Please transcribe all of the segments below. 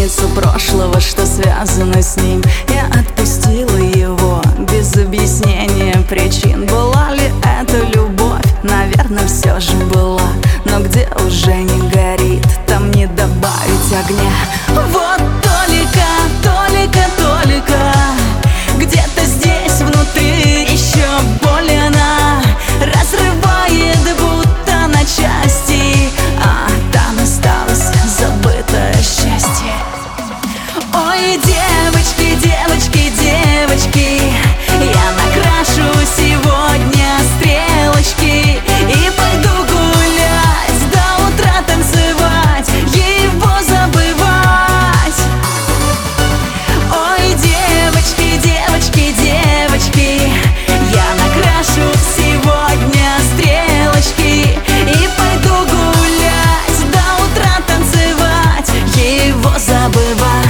границу прошлого, что связано с ним. Я отпустила его без объяснения причин. Была ли это любовь? Наверное, все же была. Но где уже не горит, там не добавить огня. Вот только, только, только где-то здесь внутри еще боль она разрывает будто на части, а там осталось забытое счастье. Ой, девочки, девочки, девочки, я накрашу сегодня стрелочки и пойду гулять, до утра танцевать, его забывать. Ой, девочки, девочки, девочки, я накрашу сегодня стрелочки и пойду гулять, до утра танцевать, его забывать.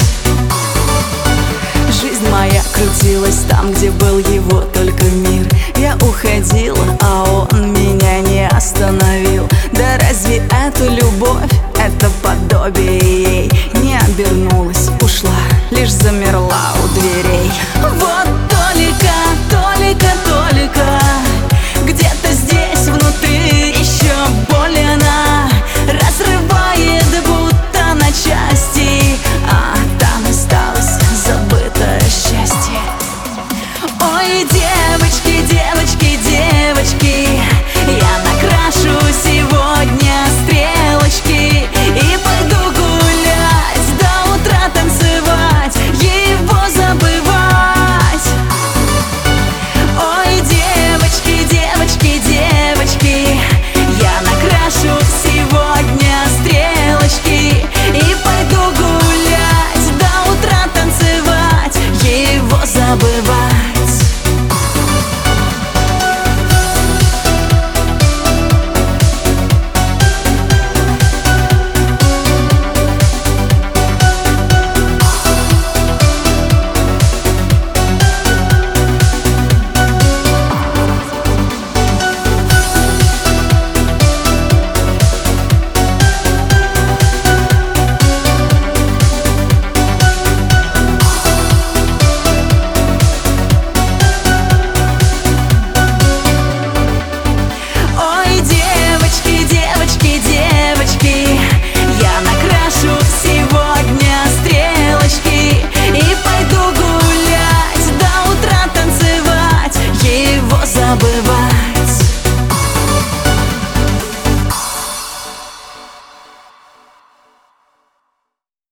Жизнь моя крутилась там, где был его только мир. Я уходила, а он меня не остановил. Да разве это любовь? Это подобие ей. Не обернулась, ушла, лишь замерла у дверей. Вот только, только, только где-то здесь внутри еще боль она разрывает будто на части, а там осталось забытое счастье. Ой, девочки, девочки, девочки, я накрашу сегодня стрелочки и пойду гулять, до утра танцевать, его забывать. Ой, девочки, девочки, девочки, я накрашу сегодня стрелочки и пойду гулять, до утра танцевать, его забывать. забыл.